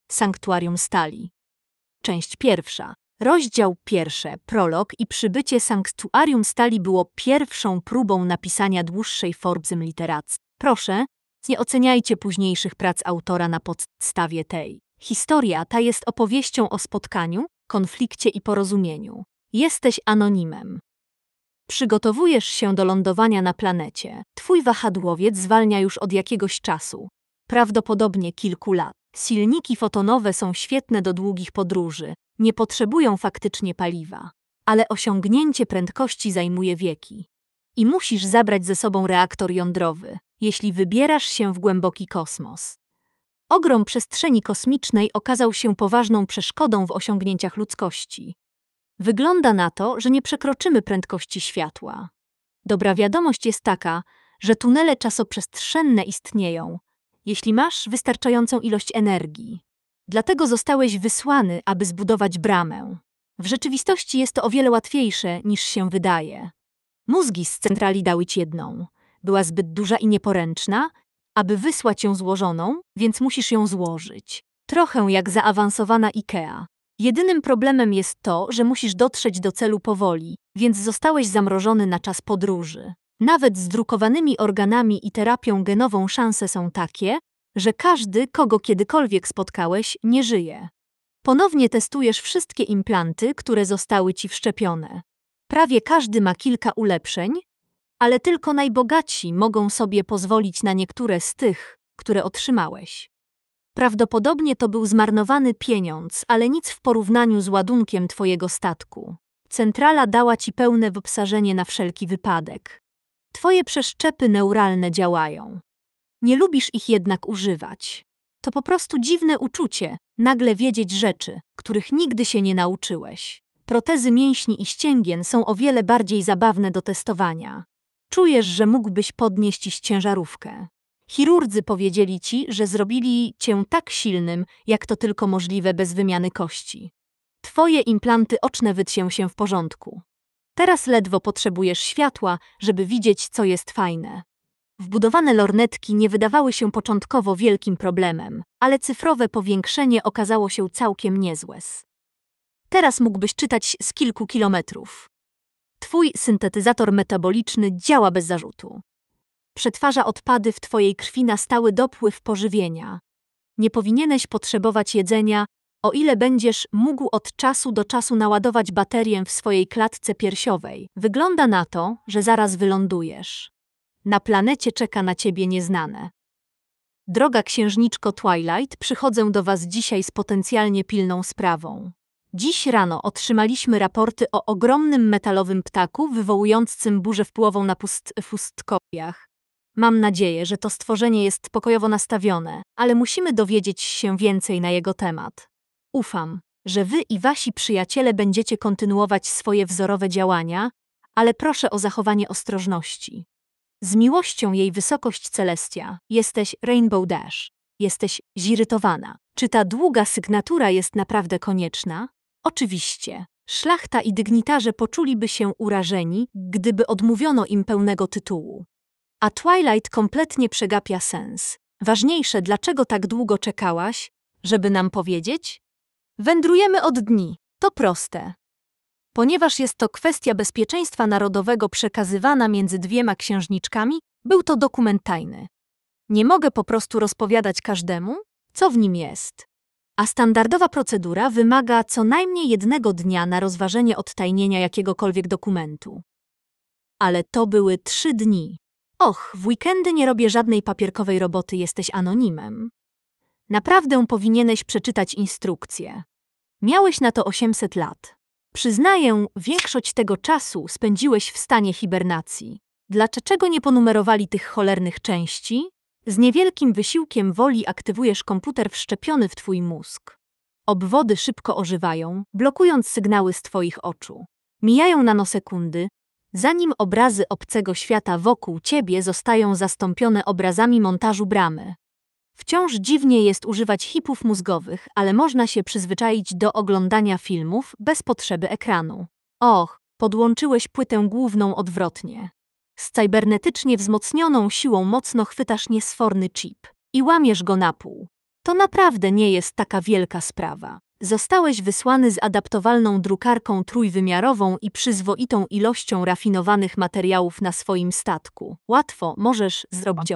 Sanktuarium Stali. Część pierwsza. Rozdział pierwszy. Prolog i przybycie Sanktuarium Stali było pierwszą próbą napisania dłuższej formy literacji. Proszę, nie oceniajcie późniejszych prac autora na podstawie tej. Historia ta jest opowieścią o spotkaniu, konflikcie i porozumieniu. Jesteś anonimem. Przygotowujesz się do lądowania na planecie. Twój wahadłowiec zwalnia już od jakiegoś czasu. Prawdopodobnie kilku lat. Silniki fotonowe są świetne do długich podróży. Nie potrzebują faktycznie paliwa. Ale osiągnięcie prędkości zajmuje wieki. I musisz zabrać ze sobą reaktor jądrowy, jeśli wybierasz się w głęboki kosmos. Ogrom przestrzeni kosmicznej okazał się poważną przeszkodą w osiągnięciach ludzkości. Wygląda na to, że nie przekroczymy prędkości światła. Dobra wiadomość jest taka, że tunele czasoprzestrzenne istnieją, jeśli masz wystarczającą ilość energii. Dlatego zostałeś wysłany, aby zbudować bramę. W rzeczywistości jest to o wiele łatwiejsze, niż się wydaje. Mózgi z centrali dały ci jedną. Była zbyt duża i nieporęczna, aby wysłać ją złożoną, więc musisz ją złożyć. Trochę jak zaawansowana IKEA. Jedynym problemem jest to, że musisz dotrzeć do celu powoli, więc zostałeś zamrożony na czas podróży. Nawet z drukowanymi organami i terapią genową szanse są takie, że każdy, kogo kiedykolwiek spotkałeś, nie żyje. Ponownie testujesz wszystkie implanty, które zostały ci wszczepione. Prawie każdy ma kilka ulepszeń, ale tylko najbogatsi mogą sobie pozwolić na niektóre z tych, które otrzymałeś. Prawdopodobnie to był zmarnowany pieniądz, ale nic w porównaniu z ładunkiem twojego statku. Centrala dała ci pełne wyposażenie na wszelki wypadek. Twoje przeszczepy neuralne działają. Nie lubisz ich jednak używać. To po prostu dziwne uczucie, nagle wiedzieć rzeczy, których nigdy się nie nauczyłeś. Protezy mięśni i ścięgien są o wiele bardziej zabawne do testowania. Czujesz, że mógłbyś podnieść ciężarówkę. Chirurdzy powiedzieli ci, że zrobili cię tak silnym, jak to tylko możliwe bez wymiany kości. Twoje implanty oczne wytrą się w porządku. Teraz ledwo potrzebujesz światła, żeby widzieć, co jest fajne. Wbudowane lornetki nie wydawały się początkowo wielkim problemem, ale cyfrowe powiększenie okazało się całkiem niezłe. Teraz mógłbyś czytać z kilku kilometrów. Twój syntetyzator metaboliczny działa bez zarzutu. Przetwarza odpady w twojej krwi na stały dopływ pożywienia. Nie powinieneś potrzebować jedzenia, o ile będziesz mógł od czasu do czasu naładować baterię w swojej klatce piersiowej. Wygląda na to, że zaraz wylądujesz. Na planecie czeka na ciebie nieznane. Droga księżniczko Twilight, przychodzę do was dzisiaj z potencjalnie pilną sprawą. Dziś rano otrzymaliśmy raporty o ogromnym metalowym ptaku wywołującym burzę wpływową na pustkowiach. Mam nadzieję, że to stworzenie jest pokojowo nastawione, ale musimy dowiedzieć się więcej na jego temat. Ufam, że wy i wasi przyjaciele będziecie kontynuować swoje wzorowe działania, ale proszę o zachowanie ostrożności. Z miłością jej wysokość Celestia, jesteś Rainbow Dash. Jesteś zirytowana. Czy ta długa sygnatura jest naprawdę konieczna? Oczywiście. Szlachta i dygnitarze poczuliby się urażeni, gdyby odmówiono im pełnego tytułu. A Twilight kompletnie przegapia sens. Ważniejsze, dlaczego tak długo czekałaś, żeby nam powiedzieć? Wędrujemy od dni. To proste. Ponieważ jest to kwestia bezpieczeństwa narodowego przekazywana między dwiema księżniczkami, był to dokument tajny. Nie mogę po prostu rozpowiadać każdemu, co w nim jest. A standardowa procedura wymaga co najmniej 1 dnia na rozważenie odtajnienia jakiegokolwiek dokumentu. Ale to były 3 dni. Och, w weekendy nie robię żadnej papierkowej roboty, jesteś anonimem. Naprawdę powinieneś przeczytać instrukcję. Miałeś na to 800 lat. Przyznaję, większość tego czasu spędziłeś w stanie hibernacji. Dlaczego nie ponumerowali tych cholernych części? Z niewielkim wysiłkiem woli aktywujesz komputer wszczepiony w twój mózg. Obwody szybko ożywają, blokując sygnały z twoich oczu. Mijają nanosekundy, zanim obrazy obcego świata wokół ciebie zostają zastąpione obrazami montażu bramy. Wciąż dziwnie jest używać chipów mózgowych, ale można się przyzwyczaić do oglądania filmów bez potrzeby ekranu. Och, podłączyłeś płytę główną odwrotnie. Z cybernetycznie wzmocnioną siłą mocno chwytasz niesforny chip i łamiesz go na pół. To naprawdę nie jest taka wielka sprawa. Zostałeś wysłany z adaptowalną drukarką trójwymiarową i przyzwoitą ilością rafinowanych materiałów na swoim statku. Łatwo możesz zrobić.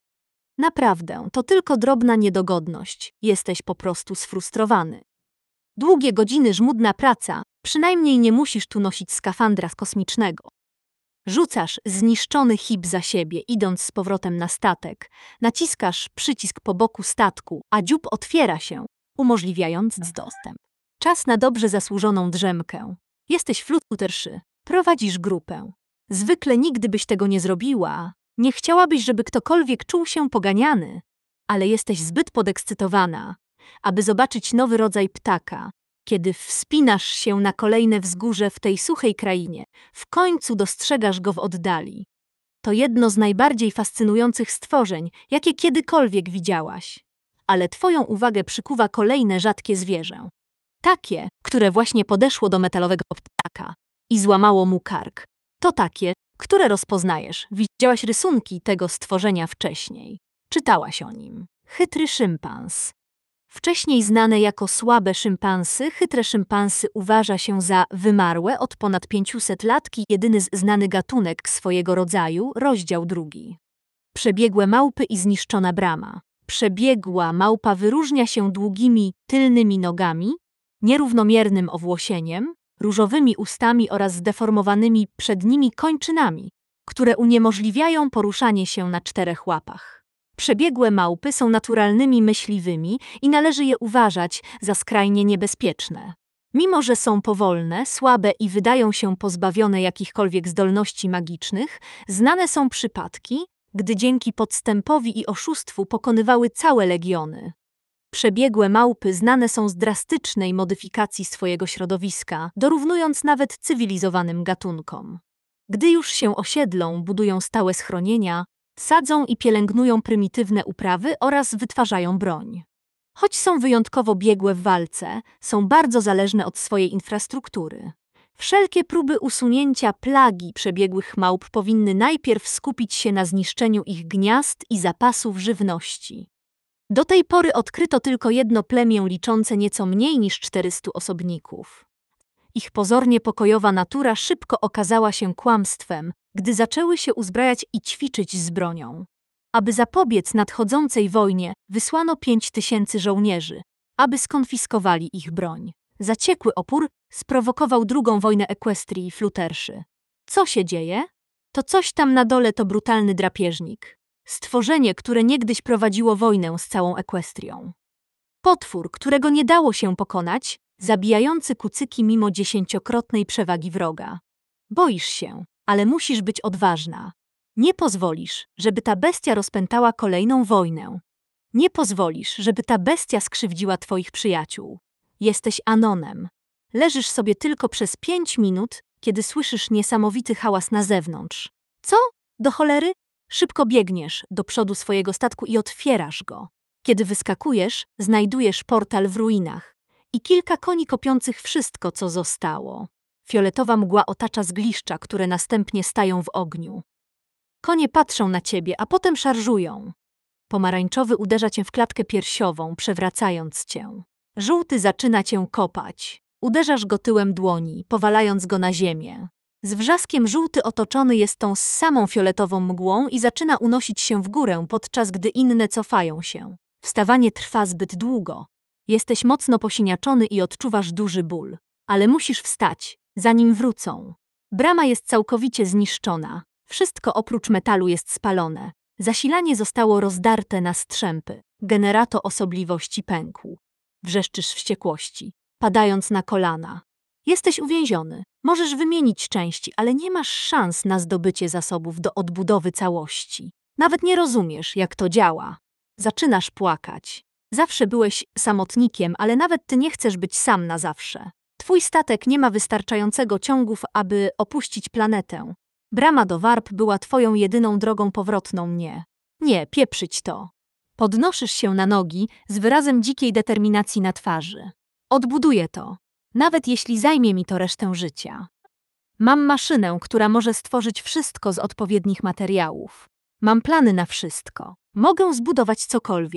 Naprawdę, to tylko drobna niedogodność. Jesteś po prostu sfrustrowany. Długie godziny, żmudna praca, przynajmniej nie musisz tu nosić skafandra kosmicznego. Rzucasz zniszczony hip za siebie, idąc z powrotem na statek. Naciskasz przycisk po boku statku, a dziób otwiera się, umożliwiając dostęp. Czas na dobrze zasłużoną drzemkę. Jesteś fluterszy, prowadzisz grupę. Zwykle nigdy byś tego nie zrobiła. Nie chciałabyś, żeby ktokolwiek czuł się poganiany, ale jesteś zbyt podekscytowana, aby zobaczyć nowy rodzaj ptaka. Kiedy wspinasz się na kolejne wzgórze w tej suchej krainie, w końcu dostrzegasz go w oddali. To jedno z najbardziej fascynujących stworzeń, jakie kiedykolwiek widziałaś. Ale twoją uwagę przykuwa kolejne rzadkie zwierzę. Takie, które właśnie podeszło do metalowego ptaka i złamało mu kark. To takie, które rozpoznajesz. Widziałaś rysunki tego stworzenia wcześniej. Czytałaś o nim. Chytry szympans. Wcześniej znane jako słabe szympansy, chytre szympansy uważa się za wymarłe od ponad 500 lat i jedyny znany gatunek swojego rodzaju, rozdział 2. Przebiegłe małpy i zniszczona brama. Przebiegła małpa wyróżnia się długimi, tylnymi nogami, nierównomiernym owłosieniem, różowymi ustami oraz zdeformowanymi przednimi kończynami, które uniemożliwiają poruszanie się na 4 łapach. Przebiegłe małpy są naturalnymi myśliwymi i należy je uważać za skrajnie niebezpieczne. Mimo że są powolne, słabe i wydają się pozbawione jakichkolwiek zdolności magicznych, znane są przypadki, gdy dzięki podstępowi i oszustwu pokonywały całe legiony. Przebiegłe małpy znane są z drastycznej modyfikacji swojego środowiska, dorównując nawet cywilizowanym gatunkom. Gdy już się osiedlą, budują stałe schronienia, sadzą i pielęgnują prymitywne uprawy oraz wytwarzają broń. Choć są wyjątkowo biegłe w walce, są bardzo zależne od swojej infrastruktury. Wszelkie próby usunięcia plagi przebiegłych małp powinny najpierw skupić się na zniszczeniu ich gniazd i zapasów żywności. Do tej pory odkryto tylko jedno plemię liczące nieco mniej niż 400 osobników. Ich pozornie pokojowa natura szybko okazała się kłamstwem, gdy zaczęły się uzbrajać i ćwiczyć z bronią. Aby zapobiec nadchodzącej wojnie, wysłano 5000 żołnierzy, aby skonfiskowali ich broń. Zaciekły opór sprowokował drugą wojnę Equestrii i fluterszy. Co się dzieje? To coś tam na dole to brutalny drapieżnik. Stworzenie, które niegdyś prowadziło wojnę z całą Equestrią. Potwór, którego nie dało się pokonać, zabijający kucyki mimo 10-krotnej przewagi wroga. Boisz się, ale musisz być odważna. Nie pozwolisz, żeby ta bestia rozpętała kolejną wojnę. Nie pozwolisz, żeby ta bestia skrzywdziła twoich przyjaciół. Jesteś Anonem. Leżysz sobie tylko przez 5 minut, kiedy słyszysz niesamowity hałas na zewnątrz. Co? Do cholery? Szybko biegniesz do przodu swojego statku i otwierasz go. Kiedy wyskakujesz, znajdujesz portal w ruinach i kilka koni kopiących wszystko, co zostało. Fioletowa mgła otacza zgliszcza, które następnie stają w ogniu. Konie patrzą na ciebie, a potem szarżują. Pomarańczowy uderza cię w klatkę piersiową, przewracając cię. Żółty zaczyna cię kopać. Uderzasz go tyłem dłoni, powalając go na ziemię. Z wrzaskiem żółty otoczony jest tą samą fioletową mgłą i zaczyna unosić się w górę, podczas gdy inne cofają się. Wstawanie trwa zbyt długo. Jesteś mocno posiniaczony i odczuwasz duży ból. Ale musisz wstać, zanim wrócą. Brama jest całkowicie zniszczona. Wszystko oprócz metalu jest spalone. Zasilanie zostało rozdarte na strzępy. Generator osobliwości pękł. Wrzeszczysz wściekłości, padając na kolana. Jesteś uwięziony. Możesz wymienić części, ale nie masz szans na zdobycie zasobów do odbudowy całości. Nawet nie rozumiesz, jak to działa. Zaczynasz płakać. Zawsze byłeś samotnikiem, ale nawet ty nie chcesz być sam na zawsze. Twój statek nie ma wystarczającego ciągów, aby opuścić planetę. Brama do warp była twoją jedyną drogą powrotną. Nie, pieprzyć to. Podnosisz się na nogi z wyrazem dzikiej determinacji na twarzy. Odbuduję to, nawet jeśli zajmie mi to resztę życia. Mam maszynę, która może stworzyć wszystko z odpowiednich materiałów. Mam plany na wszystko. Mogę zbudować cokolwiek.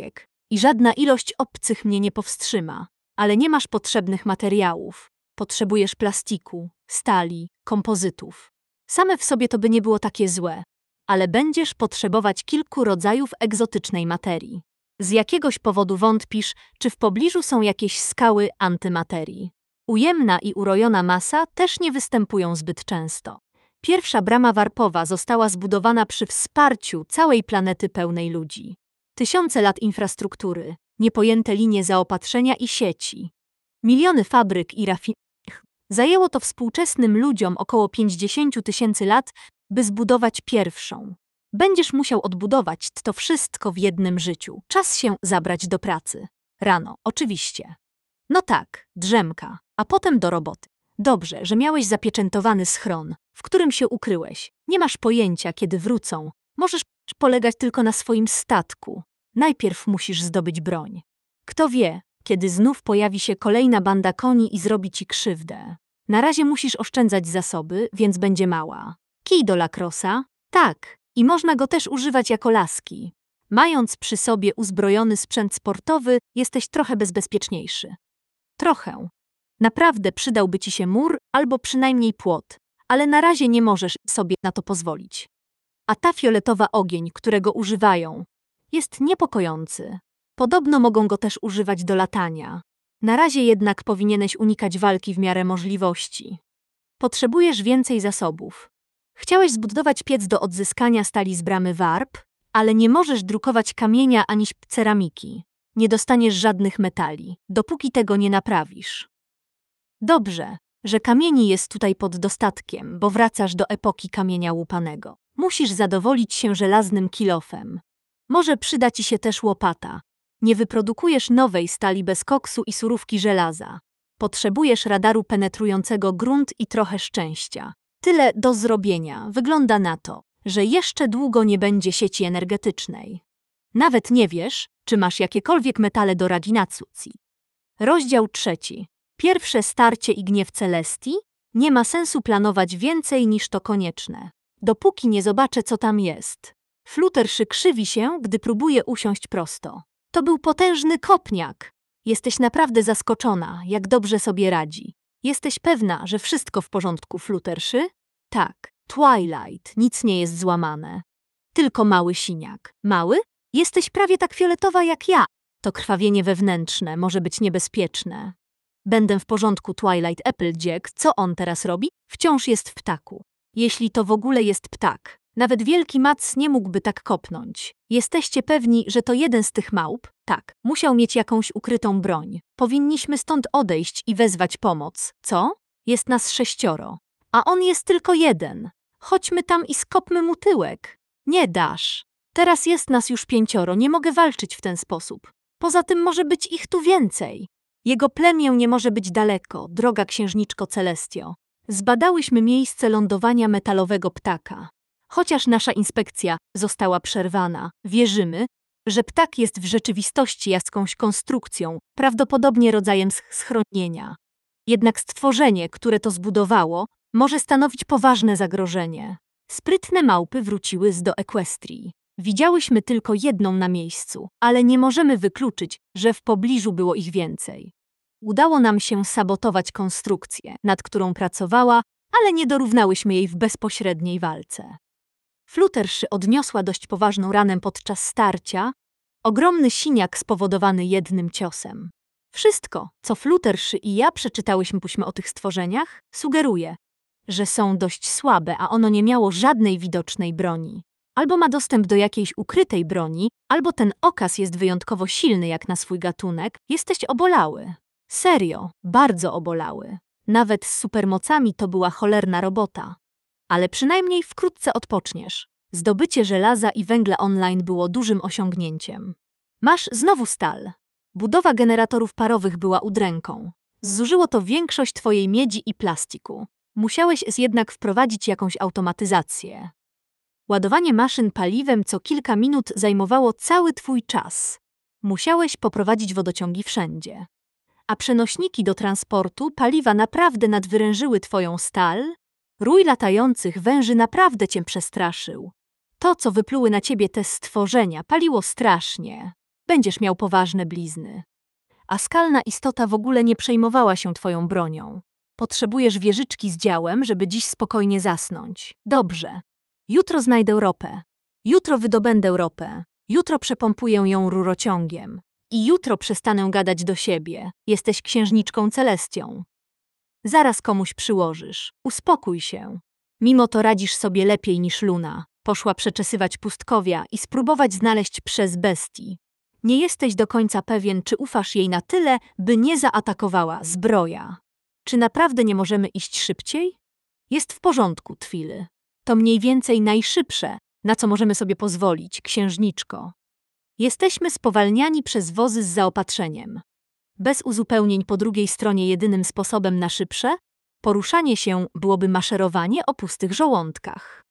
I żadna ilość obcych mnie nie powstrzyma. Ale nie masz potrzebnych materiałów. Potrzebujesz plastiku, stali, kompozytów. Same w sobie to by nie było takie złe. Ale będziesz potrzebować kilku rodzajów egzotycznej materii. Z jakiegoś powodu wątpisz, czy w pobliżu są jakieś skały antymaterii. Ujemna i urojona masa też nie występują zbyt często. Pierwsza brama warpowa została zbudowana przy wsparciu całej planety pełnej ludzi. Tysiące lat infrastruktury, niepojęte linie zaopatrzenia i sieci. Miliony fabryk i rafinerii. Zajęło to współczesnym ludziom około 50 000 lat, by zbudować pierwszą. Będziesz musiał odbudować to wszystko w jednym życiu. Czas się zabrać do pracy. Rano, oczywiście. No tak, drzemka, a potem do roboty. Dobrze, że miałeś zapieczętowany schron, w którym się ukryłeś. Nie masz pojęcia, kiedy wrócą. Możesz polegać tylko na swoim statku. Najpierw musisz zdobyć broń. Kto wie, kiedy znów pojawi się kolejna banda koni i zrobi ci krzywdę. Na razie musisz oszczędzać zasoby, więc będzie mała. Kij do lacrosa? Tak. I można go też używać jako laski. Mając przy sobie uzbrojony sprzęt sportowy, jesteś trochę bezpieczniejszy. Trochę. Naprawdę przydałby ci się mur albo przynajmniej płot, ale na razie nie możesz sobie na to pozwolić. A ta fioletowa ogień, którego używają, jest niepokojący. Podobno mogą go też używać do latania. Na razie jednak powinieneś unikać walki w miarę możliwości. Potrzebujesz więcej zasobów. Chciałeś zbudować piec do odzyskania stali z bramy warp, ale nie możesz drukować kamienia ani ceramiki. Nie dostaniesz żadnych metali, dopóki tego nie naprawisz. Dobrze, że kamieni jest tutaj pod dostatkiem, bo wracasz do epoki kamienia łupanego. Musisz zadowolić się żelaznym kilofem. Może przyda ci się też łopata. Nie wyprodukujesz nowej stali bez koksu i surówki żelaza. Potrzebujesz radaru penetrującego grunt i trochę szczęścia. Tyle do zrobienia. Wygląda na to, że jeszcze długo nie będzie sieci energetycznej. Nawet nie wiesz, czy masz jakiekolwiek metale do raginacucji. Rozdział 3. Pierwsze starcie i gniew Celestii. Nie ma sensu planować więcej niż to konieczne. Dopóki nie zobaczę, co tam jest. Flutterszy krzywi się, gdy próbuje usiąść prosto. To był potężny kopniak. Jesteś naprawdę zaskoczona, jak dobrze sobie radzi. Jesteś pewna, że wszystko w porządku, Flutterszy? Tak, Twilight, nic nie jest złamane. Tylko mały siniak. Mały? Jesteś prawie tak fioletowa jak ja. To krwawienie wewnętrzne może być niebezpieczne. Będę w porządku, Twilight Applejack. Co on teraz robi? Wciąż jest w ptaku. Jeśli to w ogóle jest ptak. Nawet wielki Mac nie mógłby tak kopnąć. Jesteście pewni, że to jeden z tych małp? Tak, musiał mieć jakąś ukrytą broń. Powinniśmy stąd odejść i wezwać pomoc. Co? Jest nas 6, a on jest tylko 1. Chodźmy tam i skopmy mu tyłek. Nie dasz. Teraz jest nas już 5, nie mogę walczyć w ten sposób. Poza tym może być ich tu więcej. Jego plemię nie może być daleko, droga księżniczko Celestio. Zbadałyśmy miejsce lądowania metalowego ptaka. Chociaż nasza inspekcja została przerwana, wierzymy, że ptak jest w rzeczywistości jakąś konstrukcją, prawdopodobnie rodzajem schronienia. Jednak stworzenie, które to zbudowało, może stanowić poważne zagrożenie. Sprytne małpy wróciły do Equestrii. Widziałyśmy tylko jedną na miejscu, ale nie możemy wykluczyć, że w pobliżu było ich więcej. Udało nam się sabotować konstrukcję, nad którą pracowała, ale nie dorównałyśmy jej w bezpośredniej walce. Flutterszy odniosła dość poważną ranę podczas starcia, ogromny siniak spowodowany jednym ciosem. Wszystko, co Flutterszy i ja przeczytałyśmy o tych stworzeniach, sugeruje, że są dość słabe, a ono nie miało żadnej widocznej broni. Albo ma dostęp do jakiejś ukrytej broni, albo ten okaz jest wyjątkowo silny jak na swój gatunek. Jesteś obolały. Serio, bardzo obolały. Nawet z supermocami to była cholerna robota. Ale przynajmniej wkrótce odpoczniesz. Zdobycie żelaza i węgla online było dużym osiągnięciem. Masz znowu stal. Budowa generatorów parowych była udręką. Zużyło to większość twojej miedzi i plastiku. Musiałeś jednak wprowadzić jakąś automatyzację. Ładowanie maszyn paliwem co kilka minut zajmowało cały twój czas. Musiałeś poprowadzić wodociągi wszędzie. A przenośniki do transportu paliwa naprawdę nadwyrężyły twoją stal. Rój latających węży naprawdę cię przestraszył. To, co wypluły na ciebie te stworzenia, paliło strasznie. będziesz miał poważne blizny. A skalna istota w ogóle nie przejmowała się twoją bronią. Potrzebujesz wieżyczki z działem, żeby dziś spokojnie zasnąć. Dobrze. Jutro znajdę ropę. Jutro wydobędę ropę. Jutro przepompuję ją rurociągiem. I jutro przestanę gadać do siebie. Jesteś księżniczką Celestią. Zaraz komuś przyłożysz. Uspokój się. Mimo to radzisz sobie lepiej niż Luna. Poszła przeczesywać pustkowia i spróbować znaleźć przez bestii. Nie jesteś do końca pewien, czy ufasz jej na tyle, by nie zaatakowała zbroja. Czy naprawdę nie możemy iść szybciej? Jest w porządku, Twily. To mniej więcej najszybsze, na co możemy sobie pozwolić, księżniczko. Jesteśmy spowalniani przez wozy z zaopatrzeniem. Bez uzupełnień po drugiej stronie jedynym sposobem na szybsze poruszanie się byłoby maszerowanie o pustych żołądkach.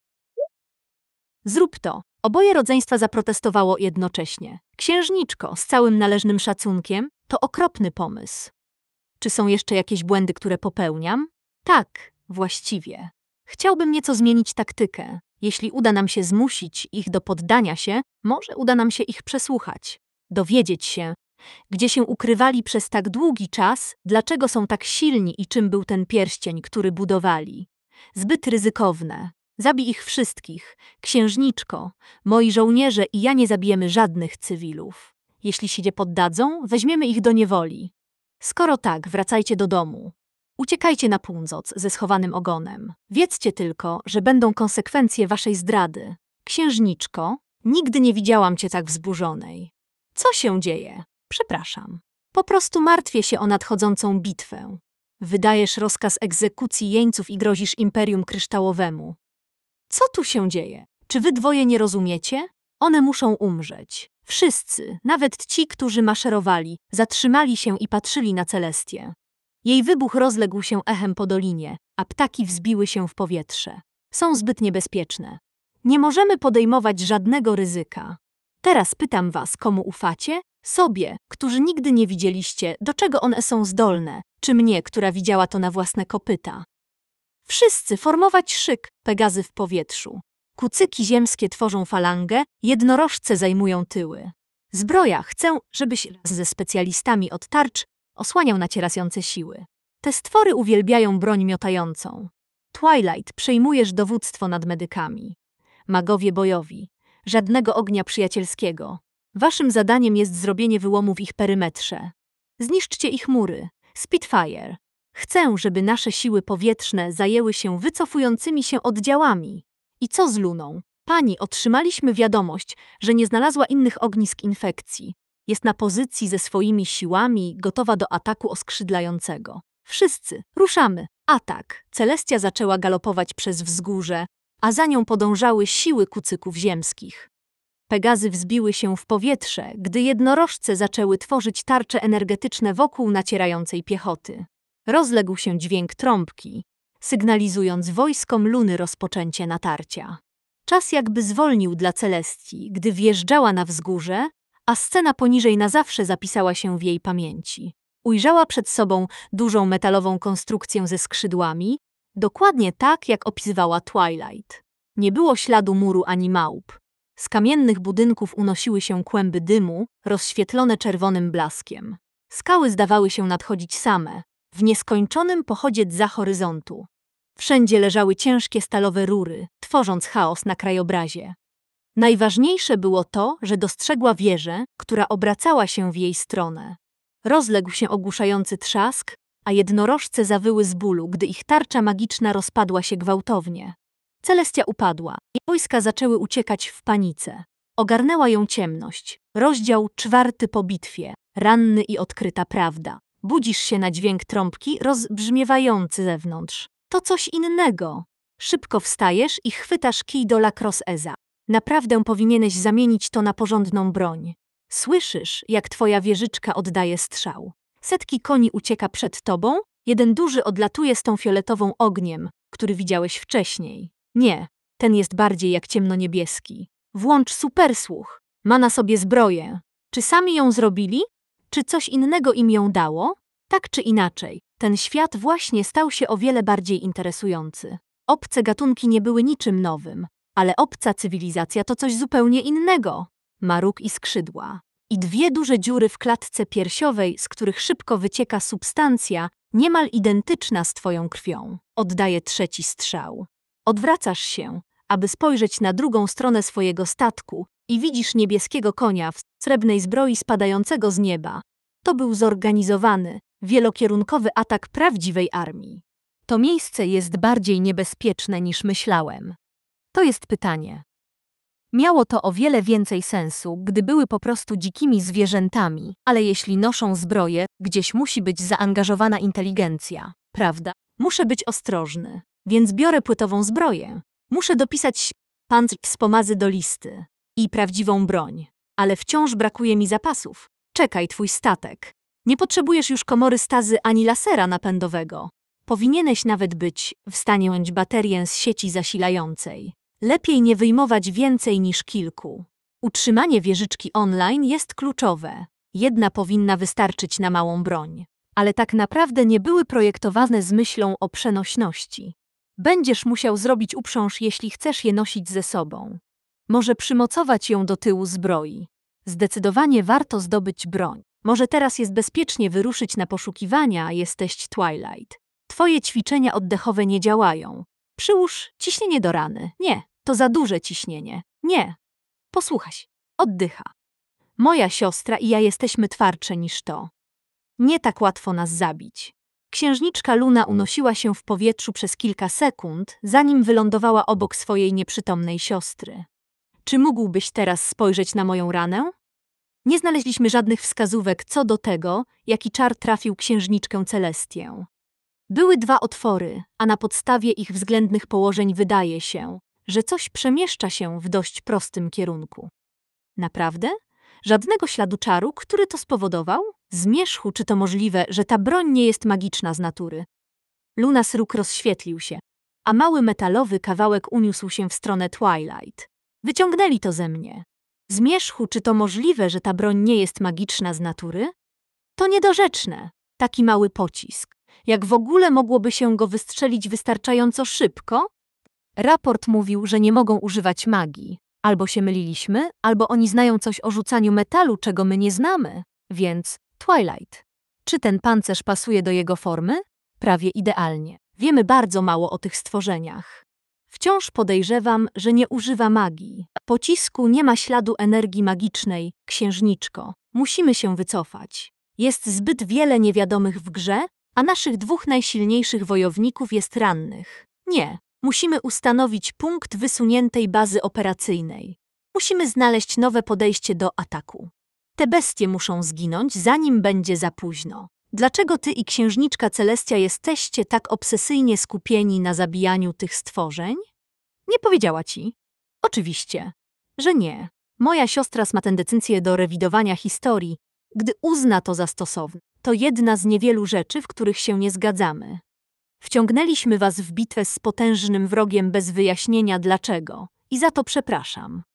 Zrób to. Oboje rodzeństwa zaprotestowało jednocześnie. Księżniczko, z całym należnym szacunkiem, to okropny pomysł. Czy są jeszcze jakieś błędy, które popełniam? Tak, właściwie. Chciałbym nieco zmienić taktykę. Jeśli uda nam się zmusić ich do poddania się, może uda nam się ich przesłuchać. Dowiedzieć się, gdzie się ukrywali przez tak długi czas, dlaczego są tak silni i czym był ten pierścień, który budowali. Zbyt ryzykowne. Zabij ich wszystkich. Księżniczko, moi żołnierze i ja nie zabijemy żadnych cywilów. Jeśli się nie poddadzą, weźmiemy ich do niewoli. Skoro tak, wracajcie do domu. Uciekajcie na północ ze schowanym ogonem. Wiedzcie tylko, że będą konsekwencje waszej zdrady. Księżniczko, nigdy nie widziałam cię tak wzburzonej. Co się dzieje? Przepraszam. Po prostu martwię się o nadchodzącą bitwę. Wydajesz rozkaz egzekucji jeńców i grozisz Imperium Kryształowemu. Co tu się dzieje? Czy wy dwoje nie rozumiecie? One muszą umrzeć. Wszyscy, nawet ci, którzy maszerowali, zatrzymali się i patrzyli na Celestię. Jej wybuch rozległ się echem po dolinie, a ptaki wzbiły się w powietrze. Są zbyt niebezpieczne. Nie możemy podejmować żadnego ryzyka. Teraz pytam was, komu ufacie? Sobie, którzy nigdy nie widzieliście, do czego one są zdolne, czy mnie, która widziała to na własne kopyta. Wszyscy formować szyk, Pegazy w powietrzu. Kucyki ziemskie tworzą falangę, jednorożce zajmują tyły. Zbroja, chcę, żebyś wraz ze specjalistami od tarcz osłaniał nacierające siły. Te stwory uwielbiają broń miotającą. Twilight, przejmujesz dowództwo nad medykami. Magowie bojowi, żadnego ognia przyjacielskiego. Waszym zadaniem jest zrobienie wyłomu w ich perymetrze. Zniszczcie ich mury. Spitfire. Chcę, żeby nasze siły powietrzne zajęły się wycofującymi się oddziałami. I co z Luną? Pani, otrzymaliśmy wiadomość, że nie znalazła innych ognisk infekcji. Jest na pozycji ze swoimi siłami, gotowa do ataku oskrzydlającego. Wszyscy, ruszamy. Atak. Celestia zaczęła galopować przez wzgórze, a za nią podążały siły kucyków ziemskich. Pegazy wzbiły się w powietrze, gdy jednorożce zaczęły tworzyć tarcze energetyczne wokół nacierającej piechoty. Rozległ się dźwięk trąbki, sygnalizując wojskom Luny rozpoczęcie natarcia. Czas jakby zwolnił dla Celestii, gdy wjeżdżała na wzgórze, a scena poniżej na zawsze zapisała się w jej pamięci. Ujrzała przed sobą dużą metalową konstrukcję ze skrzydłami, dokładnie tak, jak opisywała Twilight. Nie było śladu muru ani małp. Z kamiennych budynków unosiły się kłęby dymu, rozświetlone czerwonym blaskiem. Skały zdawały się nadchodzić same, w nieskończonym pochodzie zza horyzontu. Wszędzie leżały ciężkie stalowe rury, tworząc chaos na krajobrazie. Najważniejsze było to, że dostrzegła wieżę, która obracała się w jej stronę. Rozległ się ogłuszający trzask, a jednorożce zawyły z bólu, gdy ich tarcza magiczna rozpadła się gwałtownie. Celestia upadła i wojska zaczęły uciekać w panice. Ogarnęła ją ciemność. Rozdział 4 po bitwie. Ranny i odkryta prawda. Budzisz się na dźwięk trąbki rozbrzmiewający zewnątrz. To coś innego. Szybko wstajesz i chwytasz kij do Lacrosse. Naprawdę powinieneś zamienić to na porządną broń. Słyszysz, jak twoja wieżyczka oddaje strzał. Setki koni ucieka przed tobą, jeden duży odlatuje z tą fioletową ogniem, który widziałeś wcześniej. Nie, ten jest bardziej jak ciemnoniebieski. Włącz supersłuch. Ma na sobie zbroję. Czy sami ją zrobili? Czy coś innego im ją dało? Tak czy inaczej, ten świat właśnie stał się o wiele bardziej interesujący. Obce gatunki nie były niczym nowym, ale obca cywilizacja to coś zupełnie innego. Ma róg i skrzydła. i 2 duże dziury w klatce piersiowej, z których szybko wycieka substancja, niemal identyczna z twoją krwią. Oddaje 3. strzał. Odwracasz się, aby spojrzeć na drugą stronę swojego statku i widzisz niebieskiego konia w srebrnej zbroi spadającego z nieba. To był zorganizowany, wielokierunkowy atak prawdziwej armii. To miejsce jest bardziej niebezpieczne niż myślałem. To jest pytanie. Miało to o wiele więcej sensu, gdy były po prostu dzikimi zwierzętami, ale jeśli noszą zbroję, gdzieś musi być zaangażowana inteligencja, prawda? Muszę być ostrożny, więc biorę płytową zbroję. Muszę dopisać pancerz wspomazy do listy i prawdziwą broń, ale wciąż brakuje mi zapasów. Czekaj, twój statek. Nie potrzebujesz już komory stazy ani lasera napędowego. Powinieneś nawet być w stanie wziąć baterię z sieci zasilającej. Lepiej nie wyjmować więcej niż kilku. Utrzymanie wieżyczki online jest kluczowe. 1 powinna wystarczyć na małą broń. Ale tak naprawdę nie były projektowane z myślą o przenośności. Będziesz musiał zrobić uprząż, jeśli chcesz je nosić ze sobą. Może przymocować ją do tyłu zbroi. Zdecydowanie warto zdobyć broń. Może teraz jest bezpiecznie wyruszyć na poszukiwania, jesteś Twilight. Twoje ćwiczenia oddechowe nie działają. Przyłóż ciśnienie do rany. Nie, to za duże ciśnienie. Nie. Posłuchaj. Oddycha. Moja siostra i ja jesteśmy twardsze niż to. Nie tak łatwo nas zabić. Księżniczka Luna unosiła się w powietrzu przez kilka sekund, zanim wylądowała obok swojej nieprzytomnej siostry. Czy mógłbyś teraz spojrzeć na moją ranę? Nie znaleźliśmy żadnych wskazówek co do tego, jaki czar trafił księżniczkę Celestię. Były 2 otwory, a na podstawie ich względnych położeń wydaje się, że coś przemieszcza się w dość prostym kierunku. Naprawdę? Żadnego śladu czaru, który to spowodował? Zmierzchu, czy to możliwe, że ta broń nie jest magiczna z natury? Lunas róg rozświetlił się, a mały metalowy kawałek uniósł się w stronę Twilight. Wyciągnęli to ze mnie. Zmierzchu, czy to możliwe, że ta broń nie jest magiczna z natury? To niedorzeczne. Taki mały pocisk. Jak w ogóle mogłoby się go wystrzelić wystarczająco szybko? Raport mówił, że nie mogą używać magii. Albo się myliliśmy, albo oni znają coś o rzucaniu metalu, czego my nie znamy. Więc, Twilight, czy ten pancerz pasuje do jego formy? Prawie idealnie. Wiemy bardzo mało o tych stworzeniach. Wciąż podejrzewam, że nie używa magii. W pocisku nie ma śladu energii magicznej, księżniczko. Musimy się wycofać. Jest zbyt wiele niewiadomych w grze, a naszych 2 najsilniejszych wojowników jest rannych. Nie. Musimy ustanowić punkt wysuniętej bazy operacyjnej. Musimy znaleźć nowe podejście do ataku. Te bestie muszą zginąć, zanim będzie za późno. Dlaczego ty i księżniczka Celestia jesteście tak obsesyjnie skupieni na zabijaniu tych stworzeń? Nie powiedziała ci? Oczywiście, że nie. Moja siostra ma tendencję do rewidowania historii, gdy uzna to za stosowne. To jedna z niewielu rzeczy, w których się nie zgadzamy. Wciągnęliśmy was w bitwę z potężnym wrogiem bez wyjaśnienia dlaczego i za to przepraszam.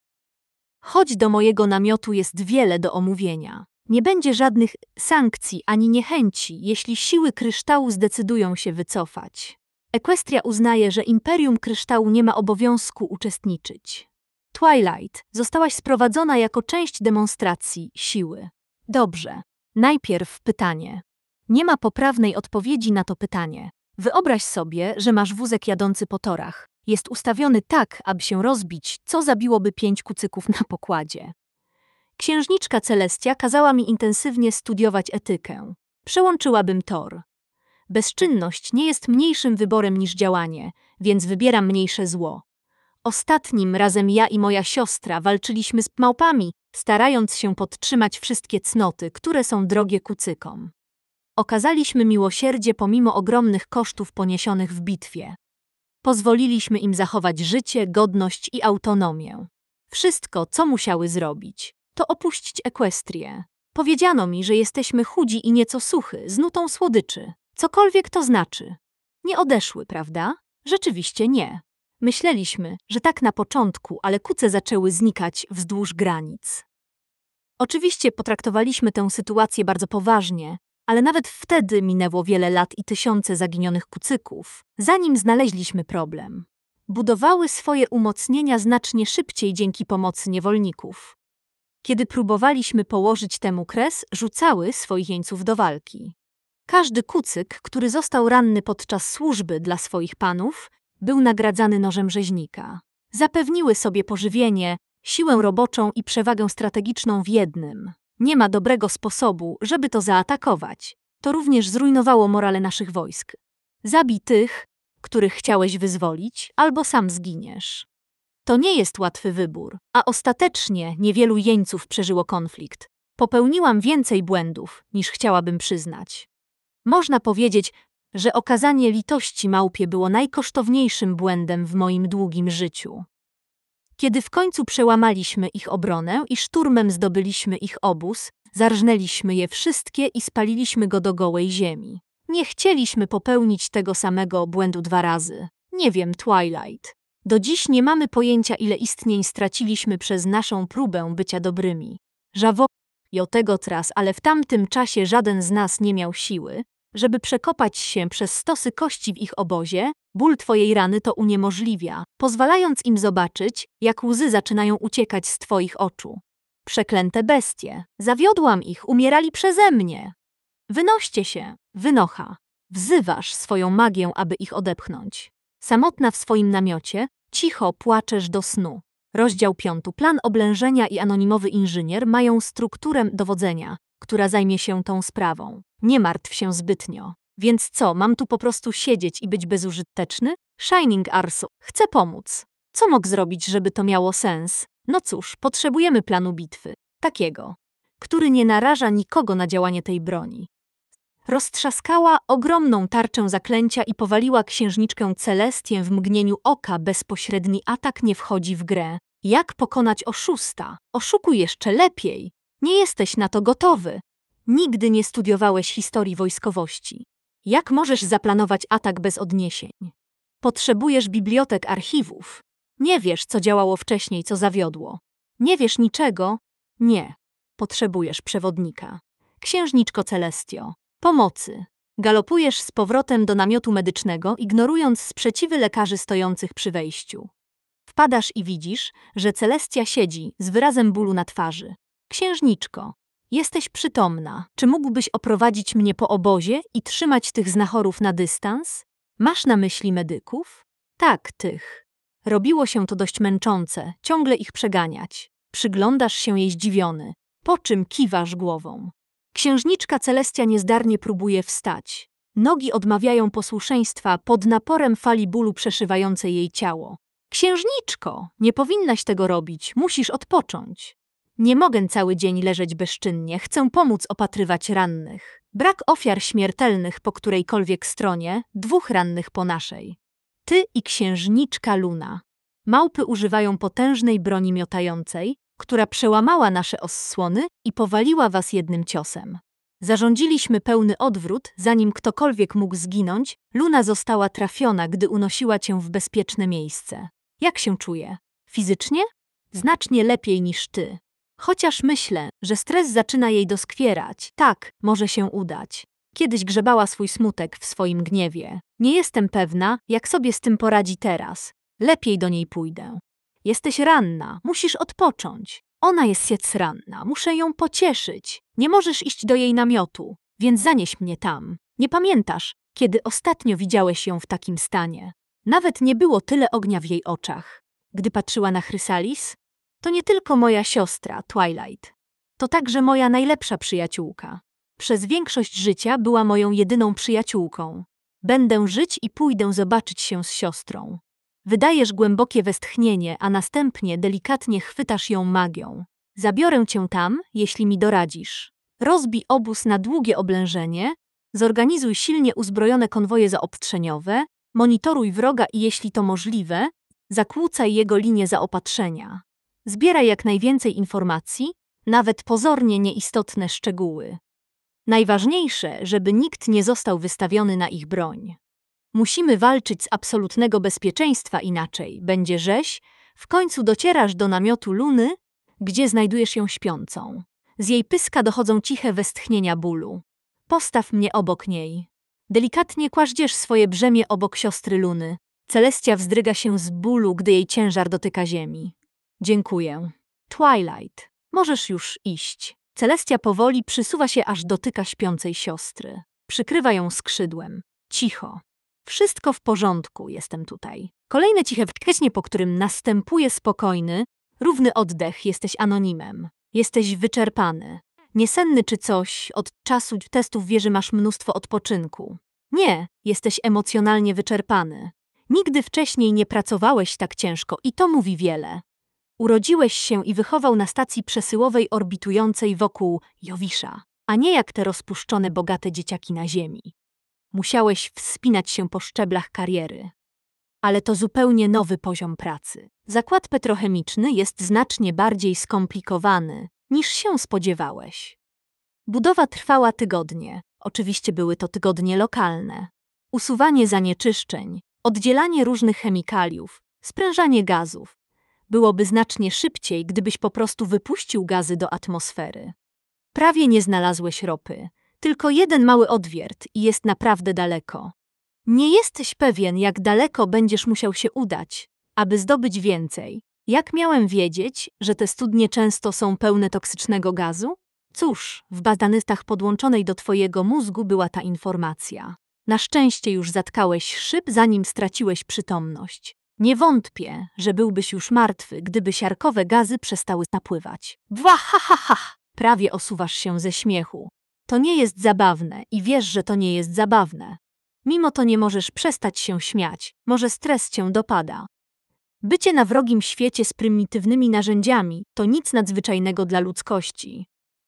Chodź do mojego namiotu, jest wiele do omówienia. Nie będzie żadnych sankcji ani niechęci, jeśli siły kryształu zdecydują się wycofać. Equestria uznaje, że Imperium Kryształu nie ma obowiązku uczestniczyć. Twilight, zostałaś sprowadzona jako część demonstracji siły. Dobrze. Najpierw pytanie. Nie ma poprawnej odpowiedzi na to pytanie. Wyobraź sobie, że masz wózek jadący po torach. Jest ustawiony tak, aby się rozbić, co zabiłoby 5 kucyków na pokładzie. Księżniczka Celestia kazała mi intensywnie studiować etykę. Przełączyłabym tor. Bezczynność nie jest mniejszym wyborem niż działanie, więc wybieram mniejsze zło. Ostatnim razem ja i moja siostra walczyliśmy z małpami, starając się podtrzymać wszystkie cnoty, które są drogie kucykom. Okazaliśmy miłosierdzie pomimo ogromnych kosztów poniesionych w bitwie. Pozwoliliśmy im zachować życie, godność i autonomię. Wszystko, co musiały zrobić, to opuścić Equestrię. Powiedziano mi, że jesteśmy chudzi i nieco suchy, z nutą słodyczy. Cokolwiek to znaczy. Nie odeszły, prawda? Rzeczywiście nie. Myśleliśmy, że tak na początku, ale kuce zaczęły znikać wzdłuż granic. Oczywiście potraktowaliśmy tę sytuację bardzo poważnie, ale nawet wtedy minęło wiele lat i tysiące zaginionych kucyków, zanim znaleźliśmy problem. Budowały swoje umocnienia znacznie szybciej dzięki pomocy niewolników. Kiedy próbowaliśmy położyć temu kres, rzucały swoich jeńców do walki. Każdy kucyk, który został ranny podczas służby dla swoich panów, był nagradzany nożem rzeźnika. Zapewniły sobie pożywienie, siłę roboczą i przewagę strategiczną w jednym. Nie ma dobrego sposobu, żeby to zaatakować. To również zrujnowało morale naszych wojsk. Zabij tych, których chciałeś wyzwolić, albo sam zginiesz. To nie jest łatwy wybór, a ostatecznie niewielu jeńców przeżyło konflikt. Popełniłam więcej błędów, niż chciałabym przyznać. Można powiedzieć, że okazanie litości małpie było najkosztowniejszym błędem w moim długim życiu. Kiedy w końcu przełamaliśmy ich obronę i szturmem zdobyliśmy ich obóz, zarżnęliśmy je wszystkie i spaliliśmy go do gołej ziemi. Nie chcieliśmy popełnić tego samego błędu 2 razy. Nie wiem, Twilight. Do dziś nie mamy pojęcia, ile istnień straciliśmy przez naszą próbę bycia dobrymi. Żałuję tego teraz, ale w tamtym czasie żaden z nas nie miał siły, żeby przekopać się przez stosy kości w ich obozie. Ból twojej rany to uniemożliwia, pozwalając im zobaczyć, jak łzy zaczynają uciekać z twoich oczu. Przeklęte bestie, zawiodłam ich, umierali przeze mnie. Wynoście się, wynocha. Wzywasz swoją magię, aby ich odepchnąć. Samotna w swoim namiocie, cicho płaczesz do snu. Rozdział 5. Plan oblężenia i anonimowy inżynier mają strukturę dowodzenia, która zajmie się tą sprawą. Nie martw się zbytnio. Więc co, mam tu po prostu siedzieć i być bezużyteczny? Shining Arso, chcę pomóc. Co mógł zrobić, żeby to miało sens? No cóż, potrzebujemy planu bitwy. Takiego, który nie naraża nikogo na działanie tej broni. Roztrzaskała ogromną tarczę zaklęcia i powaliła księżniczkę Celestię w mgnieniu oka. Bezpośredni atak nie wchodzi w grę. Jak pokonać oszusta? Oszukuj jeszcze lepiej. Nie jesteś na to gotowy. Nigdy nie studiowałeś historii wojskowości. Jak możesz zaplanować atak bez odniesień? Potrzebujesz bibliotek, archiwów. Nie wiesz, co działało wcześniej, co zawiodło. Nie wiesz niczego? Nie. Potrzebujesz przewodnika. Księżniczko Celestio, pomocy. Galopujesz z powrotem do namiotu medycznego, ignorując sprzeciwy lekarzy stojących przy wejściu. Wpadasz i widzisz, że Celestia siedzi z wyrazem bólu na twarzy. Księżniczko, jesteś przytomna. Czy mógłbyś oprowadzić mnie po obozie i trzymać tych znachorów na dystans? Masz na myśli medyków? Tak, tych. Robiło się to dość męczące, ciągle ich przeganiać. Przyglądasz się jej zdziwiony, po czym kiwasz głową. Księżniczka Celestia niezdarnie próbuje wstać. Nogi odmawiają posłuszeństwa pod naporem fali bólu przeszywającej jej ciało. Księżniczko, nie powinnaś tego robić, musisz odpocząć. Nie mogę cały dzień leżeć bezczynnie, chcę pomóc opatrywać rannych. Brak ofiar śmiertelnych po którejkolwiek stronie, 2 rannych po naszej. Ty i księżniczka Luna. Małpy używają potężnej broni miotającej, która przełamała nasze osłony i powaliła was jednym ciosem. Zarządziliśmy pełny odwrót, zanim ktokolwiek mógł zginąć. Luna została trafiona, gdy unosiła cię w bezpieczne miejsce. Jak się czuje? Fizycznie? Znacznie lepiej niż ty. Chociaż myślę, że stres zaczyna jej doskwierać. Tak, może się udać. Kiedyś grzebała swój smutek w swoim gniewie. Nie jestem pewna, jak sobie z tym poradzi teraz. Lepiej do niej pójdę. Jesteś ranna, musisz odpocząć. Ona jest ranna, muszę ją pocieszyć. Nie możesz iść do jej namiotu, więc zanieś mnie tam. Nie pamiętasz, kiedy ostatnio widziałeś ją w takim stanie. Nawet nie było tyle ognia w jej oczach. Gdy patrzyła na Chrysalis, to nie tylko moja siostra, Twilight. To także moja najlepsza przyjaciółka. Przez większość życia była moją jedyną przyjaciółką. Będę żyć i pójdę zobaczyć się z siostrą. Wydajesz głębokie westchnienie, a następnie delikatnie chwytasz ją magią. Zabiorę cię tam, jeśli mi doradzisz. Rozbij obóz na długie oblężenie, zorganizuj silnie uzbrojone konwoje zaopatrzeniowe, monitoruj wroga i jeśli to możliwe, zakłócaj jego linię zaopatrzenia. Zbieraj jak najwięcej informacji, nawet pozornie nieistotne szczegóły. Najważniejsze, żeby nikt nie został wystawiony na ich broń. Musimy walczyć z absolutnego bezpieczeństwa, inaczej będzie rzeź. W końcu docierasz do namiotu Luny, gdzie znajdujesz ją śpiącą. Z jej pyska dochodzą ciche westchnienia bólu. Postaw mnie obok niej. Delikatnie kładziesz swoje brzemię obok siostry Luny. Celestia wzdryga się z bólu, gdy jej ciężar dotyka ziemi. Dziękuję. Twilight. Możesz już iść. Celestia powoli przysuwa się, aż dotyka śpiącej siostry. Przykrywa ją skrzydłem. Cicho. Wszystko w porządku, jestem tutaj. Kolejne ciche westchnienie, po którym następuje spokojny, równy oddech. Jesteś anonimem. Jesteś wyczerpany. Niesenny czy coś, od czasu testów wieży masz mnóstwo odpoczynku. Nie, jesteś emocjonalnie wyczerpany. Nigdy wcześniej nie pracowałeś tak ciężko i to mówi wiele. Urodziłeś się i wychował na stacji przesyłowej orbitującej wokół Jowisza, a nie jak te rozpuszczone, bogate dzieciaki na ziemi. Musiałeś wspinać się po szczeblach kariery. Ale to zupełnie nowy poziom pracy. Zakład petrochemiczny jest znacznie bardziej skomplikowany, niż się spodziewałeś. Budowa trwała tygodnie. Oczywiście były to tygodnie lokalne. Usuwanie zanieczyszczeń, oddzielanie różnych chemikaliów, sprężanie gazów. Byłoby znacznie szybciej, gdybyś po prostu wypuścił gazy do atmosfery. Prawie nie znalazłeś ropy. Tylko jeden mały odwiert i jest naprawdę daleko. Nie jesteś pewien, jak daleko będziesz musiał się udać, aby zdobyć więcej. Jak miałem wiedzieć, że te studnie często są pełne toksycznego gazu? Cóż, w badanystach podłączonej do twojego mózgu była ta informacja. Na szczęście już zatkałeś szyb, zanim straciłeś przytomność. Nie wątpię, że byłbyś już martwy, gdyby siarkowe gazy przestały napływać. Błahahaha! Prawie osuwasz się ze śmiechu. To nie jest zabawne i wiesz, że to nie jest zabawne. Mimo to nie możesz przestać się śmiać, może stres cię dopada. Bycie na wrogim świecie z prymitywnymi narzędziami to nic nadzwyczajnego dla ludzkości.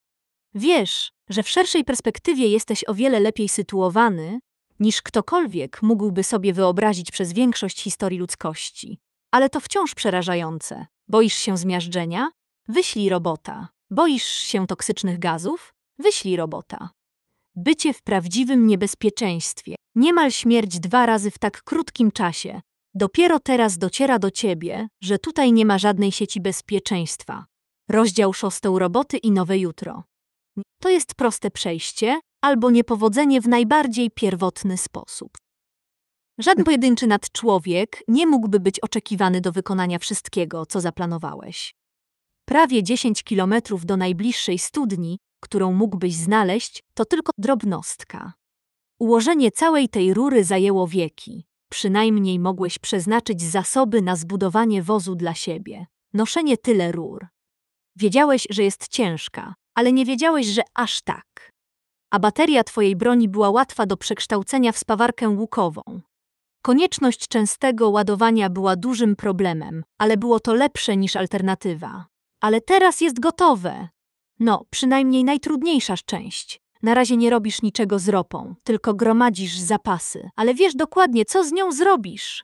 Wiesz, że w szerszej perspektywie jesteś o wiele lepiej sytuowany, niż ktokolwiek mógłby sobie wyobrazić przez większość historii ludzkości. Ale to wciąż przerażające. Boisz się zmiażdżenia? Wyślij robota. Boisz się toksycznych gazów? Wyślij robota. Bycie w prawdziwym niebezpieczeństwie. Niemal śmierć 2 razy w tak krótkim czasie. Dopiero teraz dociera do ciebie, że tutaj nie ma żadnej sieci bezpieczeństwa. Rozdział 6: roboty i nowe jutro. To jest proste przejście, albo niepowodzenie w najbardziej pierwotny sposób. Żaden pojedynczy nadczłowiek nie mógłby być oczekiwany do wykonania wszystkiego, co zaplanowałeś. Prawie 10 kilometrów do najbliższej studni, którą mógłbyś znaleźć, to tylko drobnostka. Ułożenie całej tej rury zajęło wieki. Przynajmniej mogłeś przeznaczyć zasoby na zbudowanie wozu dla siebie. Noszenie tyle rur. Wiedziałeś, że jest ciężka, ale nie wiedziałeś, że aż tak. A bateria twojej broni była łatwa do przekształcenia w spawarkę łukową. Konieczność częstego ładowania była dużym problemem, ale było to lepsze niż alternatywa. Ale teraz jest gotowe. No, przynajmniej najtrudniejsza część. Na razie nie robisz niczego z ropą, tylko gromadzisz zapasy, ale wiesz dokładnie, co z nią zrobisz.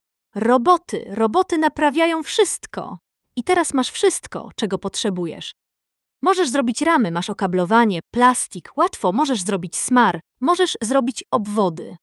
Roboty naprawiają wszystko. I teraz masz wszystko, czego potrzebujesz. Możesz zrobić ramy, masz okablowanie, plastik, łatwo, możesz zrobić smar, możesz zrobić obwody.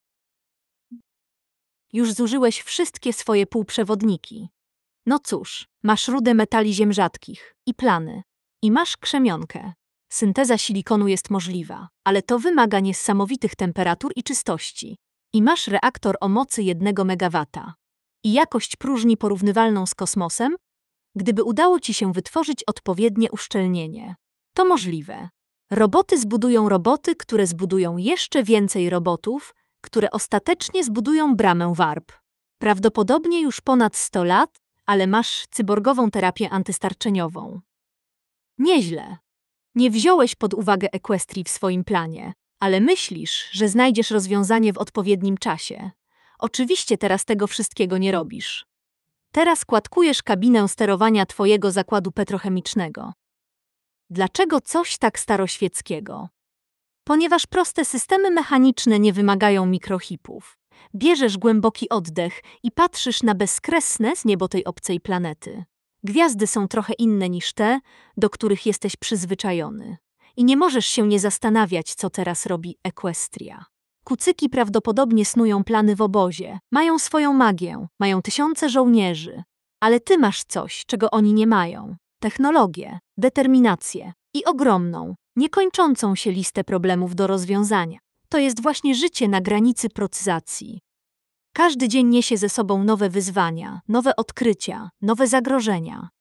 Już zużyłeś wszystkie swoje półprzewodniki. No cóż, masz rudę metali ziem rzadkich i plany. I masz krzemionkę. Synteza silikonu jest możliwa, ale to wymaga niesamowitych temperatur i czystości. I masz reaktor o mocy 1 MW. I jakość próżni porównywalną z kosmosem, gdyby udało ci się wytworzyć odpowiednie uszczelnienie. To możliwe. Roboty zbudują roboty, które zbudują jeszcze więcej robotów, które ostatecznie zbudują bramę warp. Prawdopodobnie już ponad 100 lat, ale masz cyborgową terapię antystarczeniową. Nieźle. Nie wziąłeś pod uwagę Equestrii w swoim planie, ale myślisz, że znajdziesz rozwiązanie w odpowiednim czasie. Oczywiście teraz tego wszystkiego nie robisz. Teraz kładkujesz kabinę sterowania twojego zakładu petrochemicznego. Dlaczego coś tak staroświeckiego? Ponieważ proste systemy mechaniczne nie wymagają mikrochipów. Bierzesz głęboki oddech i patrzysz na bezkresne niebo tej obcej planety. Gwiazdy są trochę inne niż te, do których jesteś przyzwyczajony. I nie możesz się nie zastanawiać, co teraz robi Equestria. Kucyki prawdopodobnie snują plany w obozie, mają swoją magię, mają tysiące żołnierzy. Ale ty masz coś, czego oni nie mają. Technologię, determinację i ogromną, niekończącą się listę problemów do rozwiązania. To jest właśnie życie na granicy procyzacji. Każdy dzień niesie ze sobą nowe wyzwania, nowe odkrycia, nowe zagrożenia.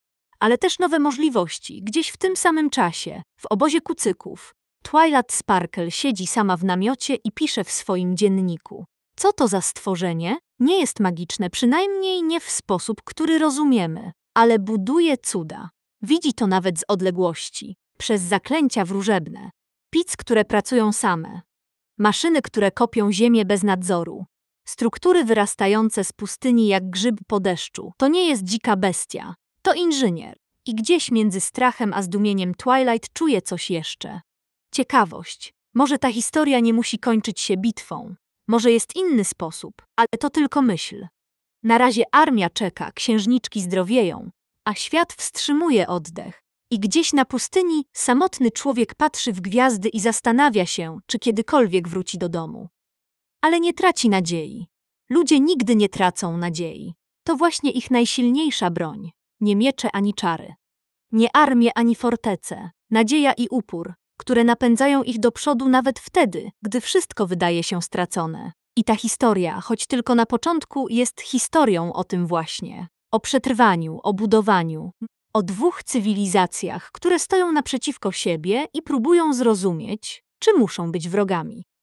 ale też nowe możliwości, gdzieś w tym samym czasie, w obozie kucyków. Twilight Sparkle siedzi sama w namiocie i pisze w swoim dzienniku. Co to za stworzenie? Nie jest magiczne, przynajmniej nie w sposób, który rozumiemy, ale buduje cuda. Widzi to nawet z odległości, przez zaklęcia wróżebne. Pic, które pracują same. Maszyny, które kopią ziemię bez nadzoru. Struktury wyrastające z pustyni jak grzyb po deszczu. To nie jest dzika bestia, to inżynier. I gdzieś między strachem a zdumieniem Twilight czuje coś jeszcze. Ciekawość. Może ta historia nie musi kończyć się bitwą. Może jest inny sposób, ale to tylko myśl. Na razie armia czeka, księżniczki zdrowieją, a świat wstrzymuje oddech. I gdzieś na pustyni samotny człowiek patrzy w gwiazdy i zastanawia się, czy kiedykolwiek wróci do domu. Ale nie traci nadziei. Ludzie nigdy nie tracą nadziei. To właśnie ich najsilniejsza broń. Nie miecze ani czary. Nie armie ani fortece. Nadzieja i upór, które napędzają ich do przodu nawet wtedy, gdy wszystko wydaje się stracone. I ta historia, choć tylko na początku, jest historią o tym właśnie. O przetrwaniu, o budowaniu. O dwóch cywilizacjach, które stoją naprzeciwko siebie i próbują zrozumieć, czy muszą być wrogami.